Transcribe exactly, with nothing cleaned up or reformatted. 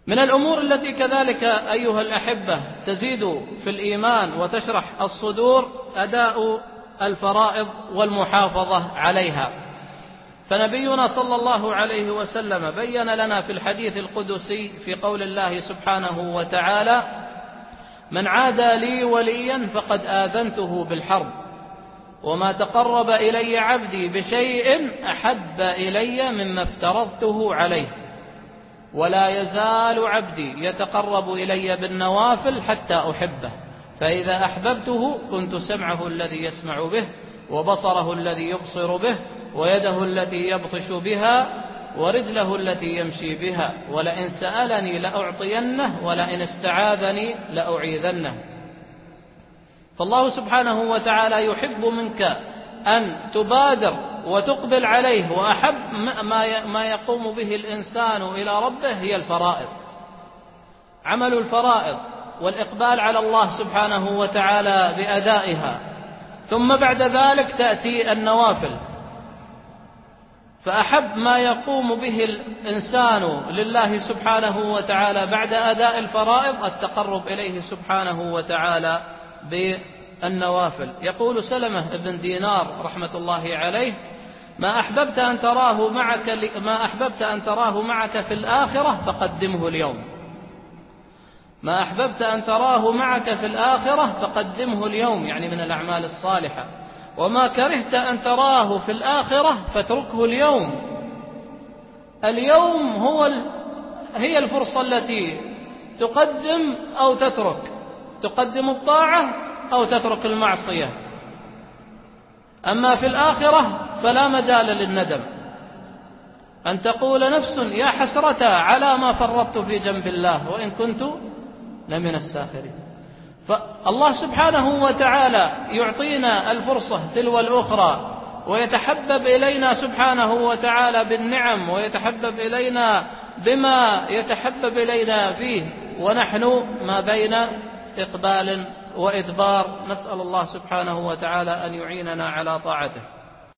من الأمور التي كذلك أيها الأحبة تزيد في الإيمان وتشرح الصدور أداء الفرائض والمحافظة عليها. فنبينا صلى الله عليه وسلم بين لنا في الحديث القدسي في قول الله سبحانه وتعالى: من عادى لي وليا فقد آذنته بالحرب، وما تقرب إلي عبدي بشيء أحب إلي مما افترضته عليه، ولا يزال عبدي يتقرب إلي بالنوافل حتى أحبه، فإذا أحببته كنت سمعه الذي يسمع به، وبصره الذي يبصر به، ويده التي يبطش بها، ورجله التي يمشي بها، ولئن سألني لأعطينه، ولئن استعاذني لأعيذنه. فالله سبحانه وتعالى يحب منك أن تبادر وتقبل عليه، وأحب ما يقوم به الإنسان إلى ربه هي الفرائض، عمل الفرائض والإقبال على الله سبحانه وتعالى بأدائها، ثم بعد ذلك تأتي النوافل. فأحب ما يقوم به الإنسان لله سبحانه وتعالى بعد أداء الفرائض التقرب إليه سبحانه وتعالى بالنوافل. يقول سلمة بن دينار رحمة الله عليه: ما أحببت أن تراه معك ما أحببت أن تراه معك في الآخرة فقدمه اليوم. ما أحببت أن تراه معك في الآخرة فقدمه اليوم، يعني من الأعمال الصالحة. وما كرهت أن تراه في الآخرة فاتركه اليوم. اليوم هو ال... هي الفرصة التي تقدم أو تترك، تقدم الطاعة أو تترك المعصية. أما في الآخرة فلا مجال للندم، أن تقول نفس يا حسرة على ما فرطت في جنب الله وإن كنت لمن الساخرين. فالله سبحانه وتعالى يعطينا الفرصة تلو الأخرى، ويتحبب إلينا سبحانه وتعالى بالنعم، ويتحبب إلينا بما يتحبب إلينا فيه، ونحن ما بين إقبال وإدبار. نسأل الله سبحانه وتعالى أن يعيننا على طاعته.